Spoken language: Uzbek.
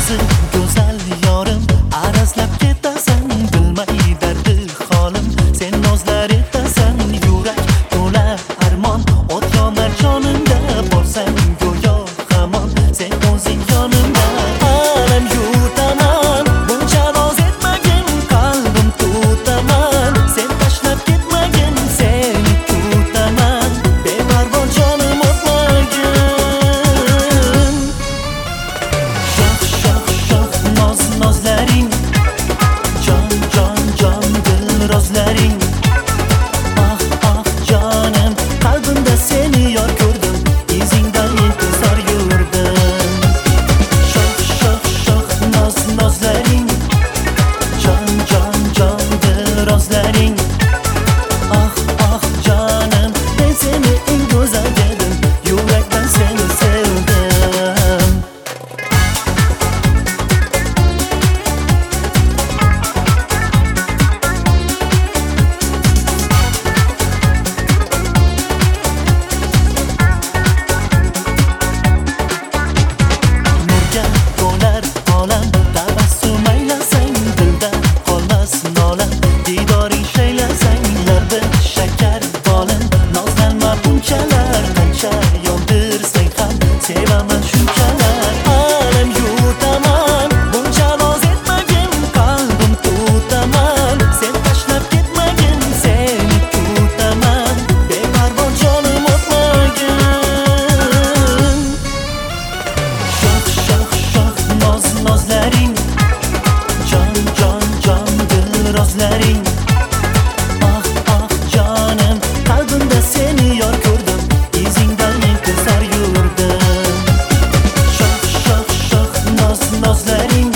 go'zal yorim, arazlab ketasan, bilmay dardi holim. Sen nozlar etasan, yurak to'la armon, o't yonar jonimda, borsang go'yo hamon. Sen o'zing yonimda, alam yutaman, buncha roz etmagin, qalbim tutaman. Sen tashlab ketmagin, seni kutaman, beparvo jonim o'tmagin. Nozlaring, jon dilrozlaring. Ah jonim, qalbimda seni yor ko'rdim, izingdan intizor yurdim. Shoh nozlaring, jon dilrozlaring. Ah jonim, men seni eng go'zal dedim, yurakdan seni sevdim. Didoring shaylasang, labda shakar bolim. Nozlanma bunchalar, qancha yondirsang ham sevaman shunchalar. Alam yutaman, buncha roz etmagin, qalbim tutaman. Sen tashlab ketmagin, seni kutaman, beparvo jonim o'tmagin. Shoh nozlaring, jon dilrozlaring. Ah jonim, qalbimda seni yor ko'rdim, izingdan intizor yurdim. Shoh nozlaring,